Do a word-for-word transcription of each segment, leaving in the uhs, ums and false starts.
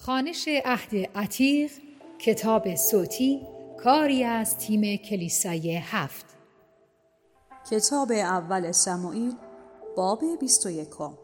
خوانش عهد عتیق، کتاب صوتی، کاری از تیم کلیسای هفت. کتاب اول سموئیل، باب بیست و یکم.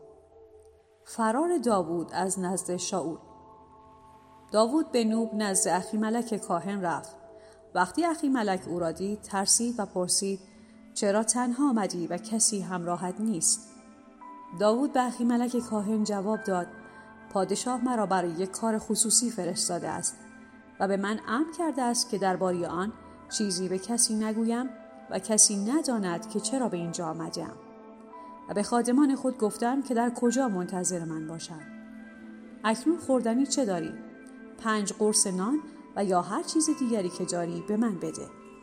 فرار داوود از نزد شاول. داوود به نوب نزد اخیملک کاهن رفت. وقتی اخیملک او را دید، ترسید و پرسید: چرا تنها آمدی و کسی همراهت نیست؟ داوود به اخیملک کاهن جواب داد: پادشاه مرا برای یک کار خصوصی فرستاده است و به من امر کرده است که درباره آن چیزی به کسی نگویم و کسی نداند که چرا به اینجا آمدم. و به خادمان خود گفتم که در کجا منتظر من باشند. اکنون خوردنی چه داری؟ پنج قرص نان و یا هر چیز دیگری که داری به من بده.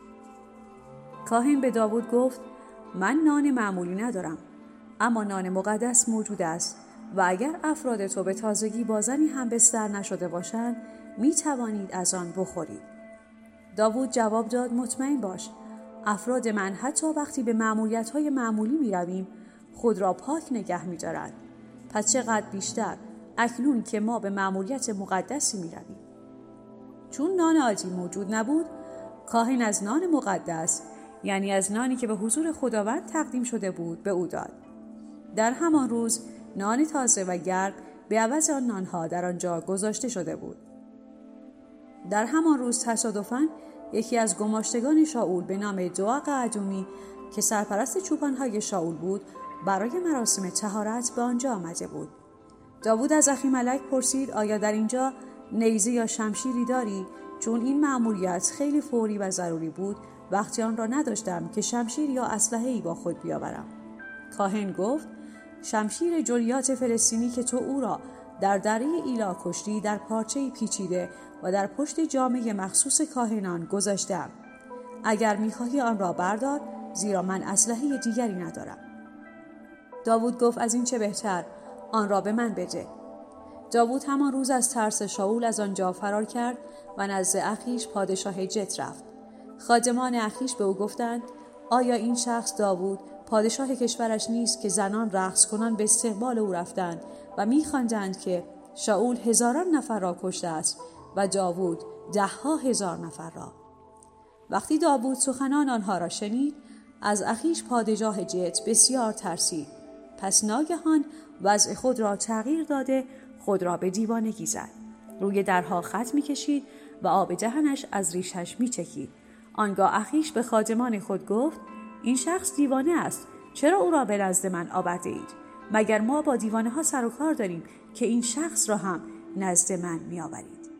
کاهن به داوود گفت: من نان معمولی ندارم، اما نان مقدس موجود است و اگر افراد تو به تازگی با زنی هم بستر نشده باشند، می توانید از آن بخورید. داوود جواب داد: مطمئن باش، افراد من حتی وقتی به مأموریت‌های معمولی می رویم خود را پاک نگه می دارند. پس چقدر بیشتر اکنون که ما به مأموریت مقدسی می رویم. چون نان عادی موجود نبود، کاهن از نان مقدس، یعنی از نانی که به حضور خداوند تقدیم شده بود، به او داد. در همان روز نان تازه و گرم به عوض آن نانها در آنجا گذاشته شده بود. در همان روز تصادفاً یکی از گماشتگان شاول به نام دوق ادومی که سرپرست چوپانهای شاول بود، برای مراسم طهارت به آنجا آمده بود. داوود از اخیملک پرسید: آیا در اینجا نیزه یا شمشیری داری؟ چون این مأموریت خیلی فوری و ضروری بود، وقتی آن را نداشتم که شمشیر یا اسلحه‌ای با خود بیاورم. کاهن گفت: شمشیر جولیات فلسطینی که تو او را در دره ایلا کشتی در پارچه‌ای پیچیده و در پشت جامه مخصوص کاهنان گذاشتم. اگر می‌خواهی آن را بردار، زیرا من اسلحه دیگری ندارم. داوود گفت: از این چه بهتر، آن را به من بده. داوود همان روز از ترس شاول از آنجا فرار کرد و نزد اخیش پادشاه جت رفت. خادمان اخیش به او گفتند: آیا این شخص داوود پادشاه کشورش نیست که زنان رقص کنان به استقبال او رفتند و می‌خواندند که شاول هزاران نفر را کشته است و داوود ده ها هزار نفر را؟ وقتی داوود سخنان آنها را شنید، از اخیش پادشاه جت بسیار ترسید. پس ناگهان وضع خود را تغییر داده خود را به دیوانگی زد. روی درها خط می‌کشید و آب دهنش از ریشش می‌چکید. آنگاه اخیش به خادمان خود گفت: این شخص دیوانه است، چرا او را به نزد من آورده اید؟ مگر ما با دیوانه ها سر و کار داریم که این شخص را هم نزد من می آورید؟